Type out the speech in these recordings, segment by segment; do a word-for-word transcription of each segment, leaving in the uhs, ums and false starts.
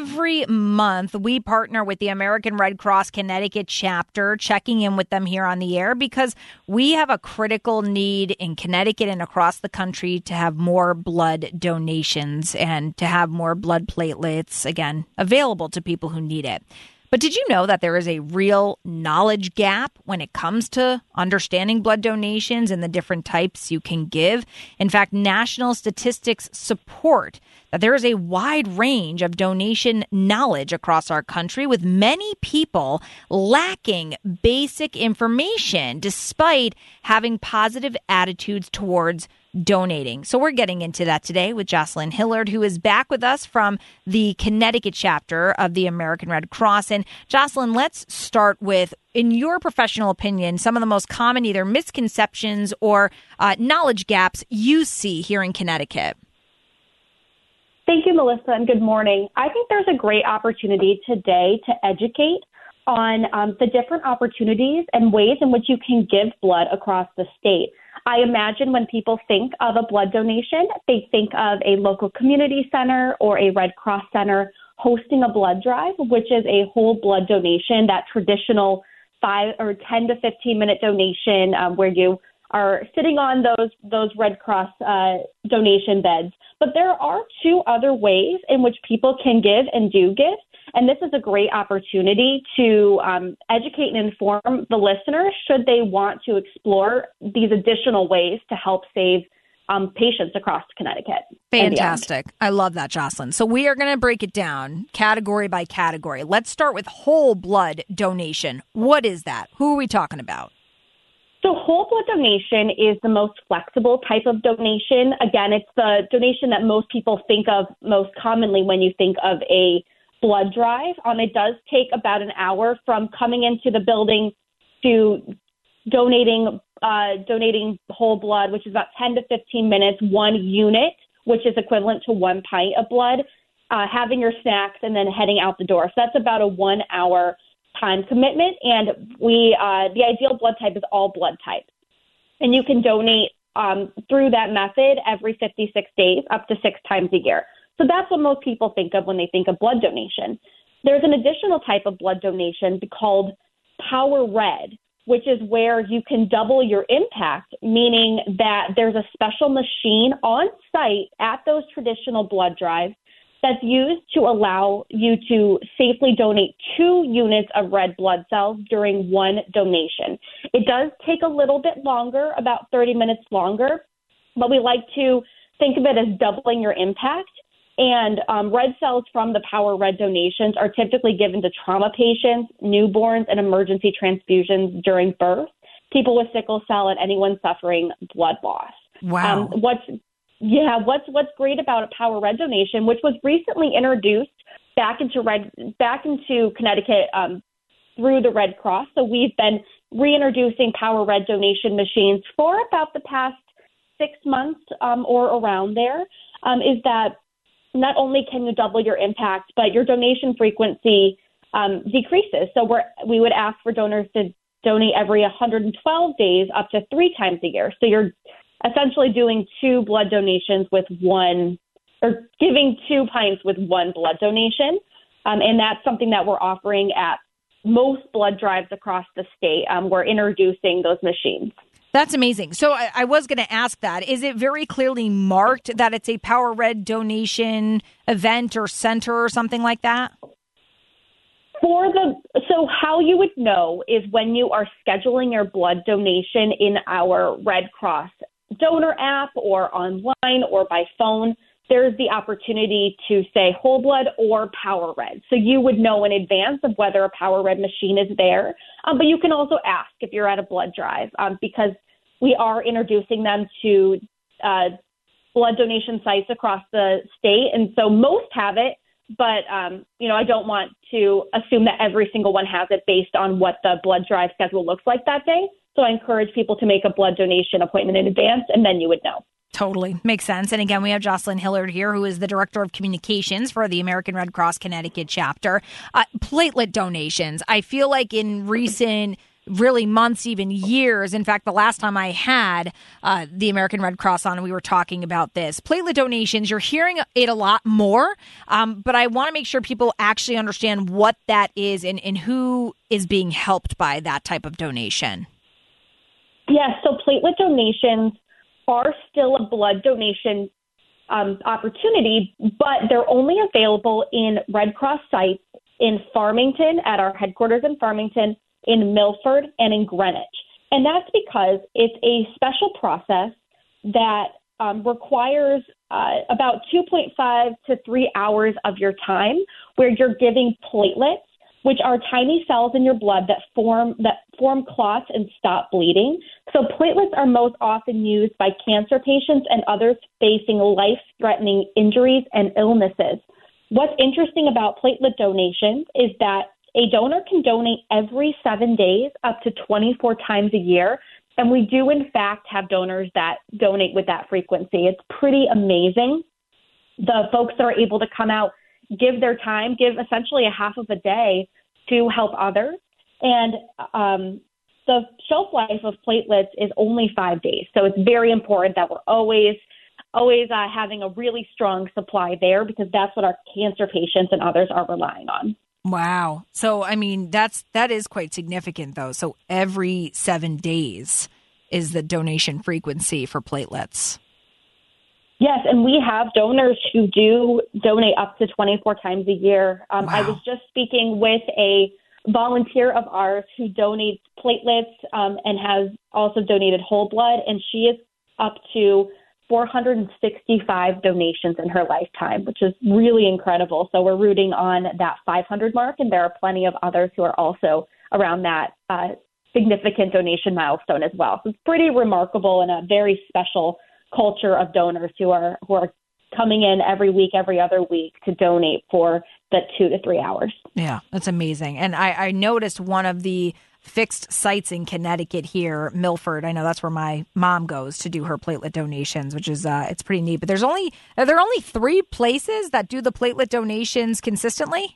every month we partner with the American Red Cross Connecticut chapter, checking in with them here on the air because we have a critical need in Connecticut and across the country to have more blood donations and to have more blood platelets, again, available to people who need it. But did you know that there is a real knowledge gap when it comes to understanding blood donations and the different types you can give? In fact, national statistics support that there is a wide range of donation knowledge across our country, with many people lacking basic information despite having positive attitudes towards donating. So we're getting into that today with Jocelyn Hillard, who is back with us from the Connecticut chapter of the American Red Cross. And Jocelyn, let's start with, in your professional opinion, some of the most common either misconceptions or uh, knowledge gaps you see here in Connecticut. Thank you, Melissa, and good morning. I think there's a great opportunity today to educate on um, the different opportunities and ways in which you can give blood across the state. I imagine when people think of a blood donation, they think of a local community center or a Red Cross center hosting a blood drive, which is a whole blood donation, that traditional five or ten to fifteen minute donation um, where you are sitting on those those Red Cross uh, donation beds. But there are two other ways in which people can give and do give. And this is a great opportunity to um, educate and inform the listeners should they want to explore these additional ways to help save um, patients across Connecticut. Fantastic. I love that, Jocelyn. So we are going to break it down category by category. Let's start with whole blood donation. What is that? Who are we talking about? So whole blood donation is the most flexible type of donation. Again, it's the donation that most people think of most commonly when you think of a blood drive. Um, it does take about an hour from coming into the building to donating uh, donating whole blood, which is about ten to fifteen minutes, one unit, which is equivalent to one pint of blood, uh, having your snacks, and then heading out the door. So that's about a one-hour time commitment. And we uh, the ideal blood type is all blood types. And you can donate um, through that method every fifty-six days, up to six times a year. So that's what most people think of when they think of blood donation. There's an additional type of blood donation called Power Red, which is where you can double your impact, meaning that there's a special machine on site at those traditional blood drives that's used to allow you to safely donate two units of red blood cells during one donation. It does take a little bit longer, about thirty minutes longer, but we like to think of it as doubling your impact. And um, red cells from the Power Red donations are typically given to trauma patients, newborns, and emergency transfusions during birth, people with sickle cell, and anyone suffering blood loss. Wow. Um, what's yeah, what's what's great about a Power Red donation, which was recently introduced back into red back into Connecticut um, through the Red Cross. So we've been reintroducing Power Red donation machines for about the past six months um, or around there. Um, is that not only can you double your impact, but your donation frequency um, decreases. So we're, we would ask for donors to donate every one hundred twelve days up to three times a year. So you're essentially doing two blood donations with one, or giving two pints with one blood donation. Um, and that's something that we're offering at most blood drives across the state. Um, we're introducing those machines. That's amazing. So I, I was going to ask that. Is it very clearly marked that it's a Power Red donation event or center or something like that? For the so how you would know is when you are scheduling your blood donation in our Red Cross donor app or online or by phone, there's the opportunity to say whole blood or Power Red. So you would know in advance of whether a Power Red machine is there. Um, but you can also ask if you're at a blood drive um, because we are introducing them to uh, blood donation sites across the state. And so most have it, but, um, you know, I don't want to assume that every single one has it based on what the blood drive schedule looks like that day. So I encourage people to make a blood donation appointment in advance, and then you would know. Totally. Makes sense. And again, we have Jocelyn Hillard here, who is the Director of Communications for the American Red Cross Connecticut chapter. Uh, platelet donations. I feel like in recent really months, even years. In fact, the last time I had uh, the American Red Cross on, we were talking about this. Platelet donations, you're hearing it a lot more, um, but I want to make sure people actually understand what that is and, and who is being helped by that type of donation. Yes, so platelet donations are still a blood donation um, opportunity, but they're only available in Red Cross sites in Farmington, at our headquarters in Farmington, in Milford, and in Greenwich. And that's because it's a special process that um, requires uh, about two point five to three hours of your time, where you're giving platelets, which are tiny cells in your blood that form that form clots and stop bleeding. So platelets are most often used by cancer patients and others facing life-threatening injuries and illnesses. What's interesting about platelet donations is that a donor can donate every seven days up to twenty-four times a year. And we do, in fact, have donors that donate with that frequency. It's pretty amazing. The folks that are able to come out, give their time, give essentially a half of a day to help others. And um, the shelf life of platelets is only five days. So it's very important that we're always, always uh, having a really strong supply there, because that's what our cancer patients and others are relying on. Wow. So, I mean, that's that is quite significant, though. So every seven days is the donation frequency for platelets. Yes, and we have donors who do donate up to twenty-four times a year. Um, wow. I was just speaking with a volunteer of ours who donates platelets um, and has also donated whole blood, and she is up to four hundred sixty-five donations in her lifetime, which is really incredible. So we're rooting on that five hundred mark, and there are plenty of others who are also around that uh, significant donation milestone as well. So it's pretty remarkable and a very special culture of donors who are who are coming in every week, every other week to donate for the two to three hours. Yeah, that's amazing. And I, I noticed one of the fixed sites in Connecticut here, Milford. I know that's where my mom goes to do her platelet donations, which is uh, it's pretty neat. But there's only are there only three places that do the platelet donations consistently?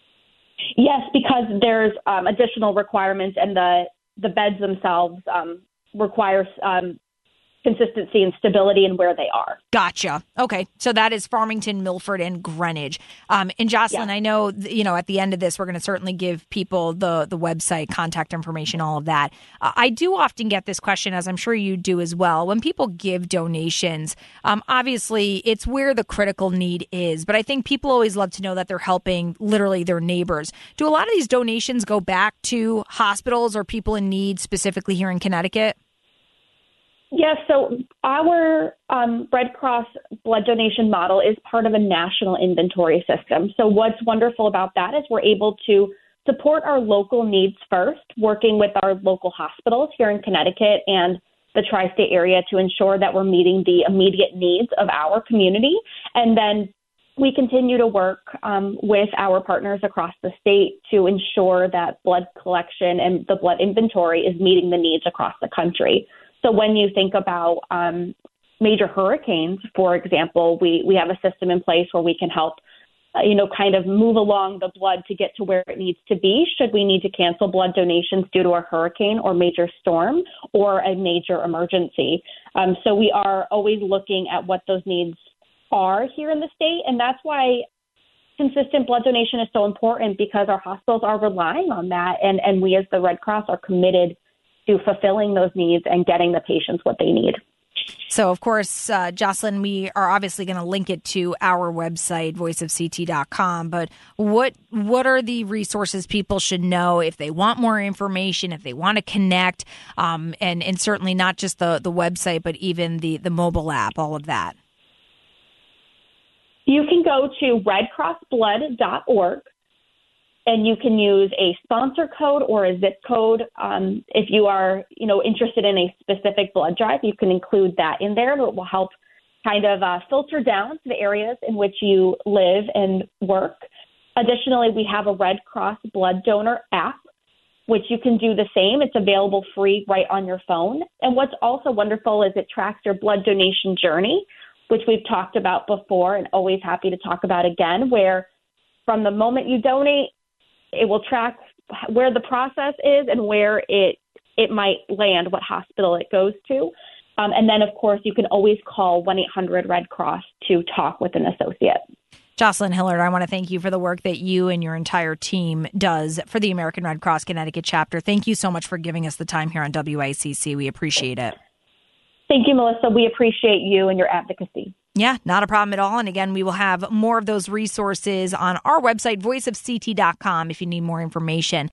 Yes, because there's um, additional requirements, and the the beds themselves um, require um, consistency and stability in where they are. Gotcha. Okay. So that is Farmington, Milford, and Greenwich. Um, and Jocelyn, yeah. I know, you know, at the end of this, we're going to certainly give people the, the website, contact information, all of that. Uh, I do often get this question, as I'm sure you do as well. When people give donations, um, obviously it's where the critical need is, but I think people always love to know that they're helping literally their neighbors. Do a lot of these donations go back to hospitals or people in need specifically here in Connecticut? Yes, so our um, Red Cross blood donation model is part of a national inventory system. So what's wonderful about that is we're able to support our local needs first, working with our local hospitals here in Connecticut and the tri-state area to ensure that we're meeting the immediate needs of our community. And then we continue to work um, with our partners across the state to ensure that blood collection and the blood inventory is meeting the needs across the country. So when you think about um, major hurricanes, for example, we, we have a system in place where we can help, uh, you know, kind of move along the blood to get to where it needs to be should we need to cancel blood donations due to a hurricane or major storm or a major emergency. Um, so we are always looking at what those needs are here in the state, and that's why consistent blood donation is so important, because our hospitals are relying on that, and, and we as the Red Cross are committed to fulfilling those needs and getting the patients what they need. So, of course, uh, Jocelyn, we are obviously going to link it to our website, voice of c t dot com. But what what are the resources people should know if they want more information, if they want to connect, um, and, and certainly not just the, the website, but even the, the mobile app, all of that? You can go to red cross blood dot org. And you can use a sponsor code or a zip code. Um, if you are, you know, interested in a specific blood drive, you can include that in there. It will help kind of uh, filter down to the areas in which you live and work. Additionally, we have a Red Cross blood donor app, which you can do the same. It's available free right on your phone. And what's also wonderful is it tracks your blood donation journey, which we've talked about before and always happy to talk about again, where from the moment you donate, it will track where the process is and where it it might land, what hospital it goes to. Um, and then, of course, you can always call one eight hundred Red Cross to talk with an associate. Jocelyn Hillard, I want to thank you for the work that you and your entire team does for the American Red Cross Connecticut chapter. Thank you so much for giving us the time here on W I C C. We appreciate it. Thank you, Melissa. We appreciate you and your advocacy. Yeah, not a problem at all. And again, we will have more of those resources on our website, voice of c t dot com, if you need more information.